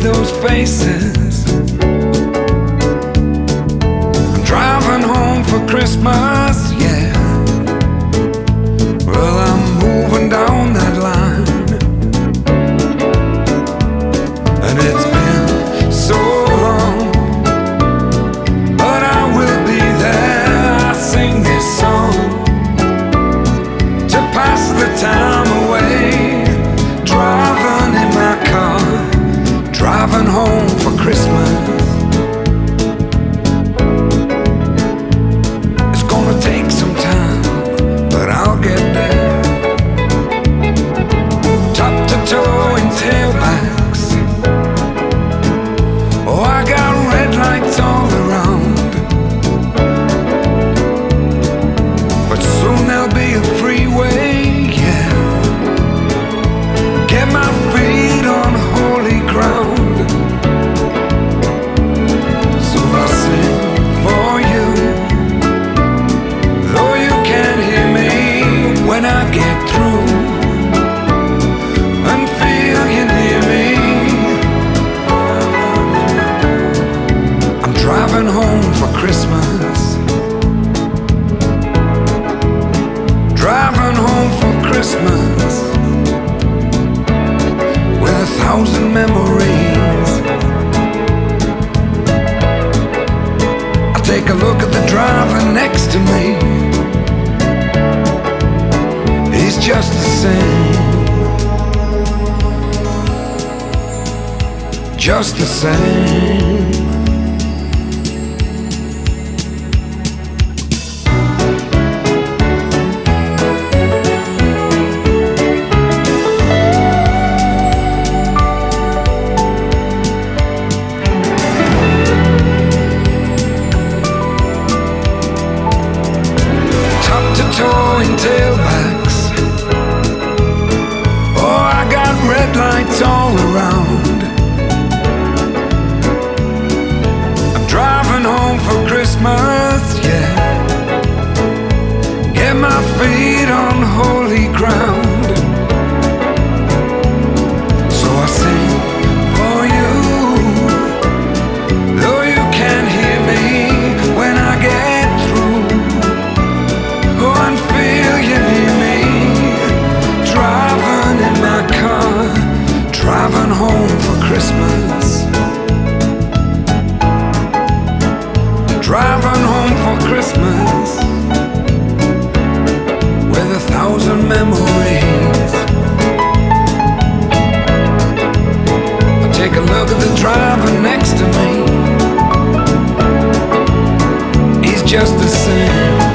those faces. I'm driving home for Christmas, yeah. Well, I'm moving down that line, and it's been so long, but I will be there. I sing this song to pass the time away, driving in my car, driving home for Christmas. It's gonna take some time, but I'll get there. Top to toe in tailbacks. Oh, I got red lights all around, but soon there'll be a freeway, yeah. Get my feet on holy ground. So I sing for you, though you can't hear me when I get through, and feel you near me. I'm driving home for Christmas, driving home for Christmas, with 1,000 memories. I take a look at the driver next to me. He's just the same, just the same. Towing tailbacks. Oh, I got red lights all around. I'm driving home for Christmas, yeah. Get my feet on holy ground. So I sing for you, though you can't hear me when I get through. Go and feel you near me, driving in my car, driving home for Christmas, driving home for Christmas, with 1,000 memories. I take a look at the driver next to me. He's just the same,